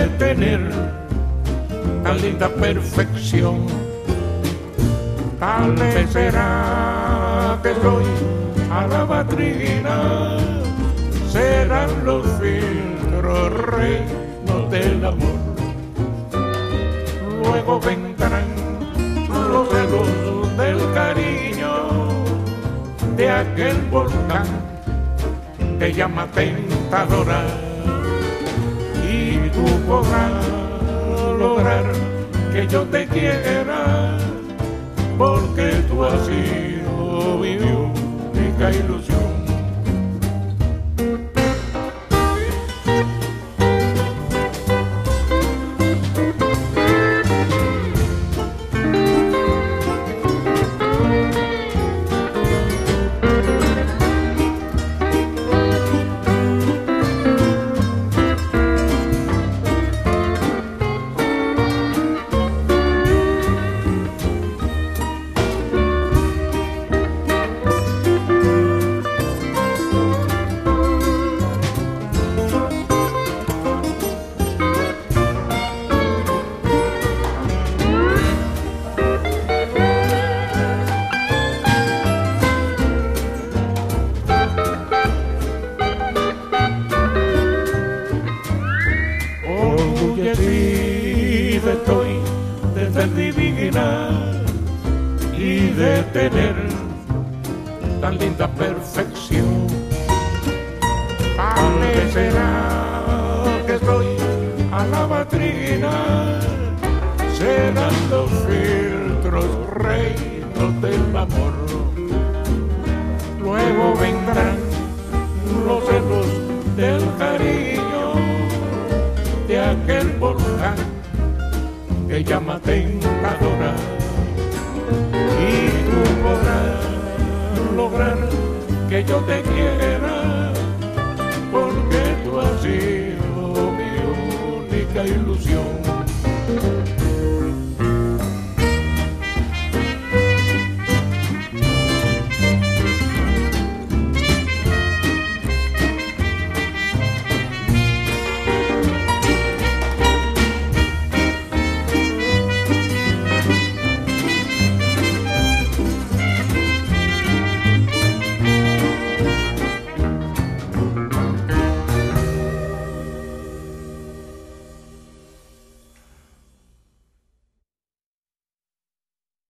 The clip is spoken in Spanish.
tener tan linda perfección. Tal vez será que soy a la batrina, serán los filtros reinos del amor. Luego vendrán los celos del cariño de aquel volcán que llama tentadora, y tú podrás lograr que yo te quiera, porque tú has sido mi única ilusión. Orgullecida estoy de ser divina y de tener tan linda perfección. Tal vez será que estoy a la batrina, serán los filtros reinos del amor. Luego vendrán los celos del cariño de aquel volcán que llama tentadora, y tú podrás lograr que yo te quiera, porque tú has sido mi única ilusión.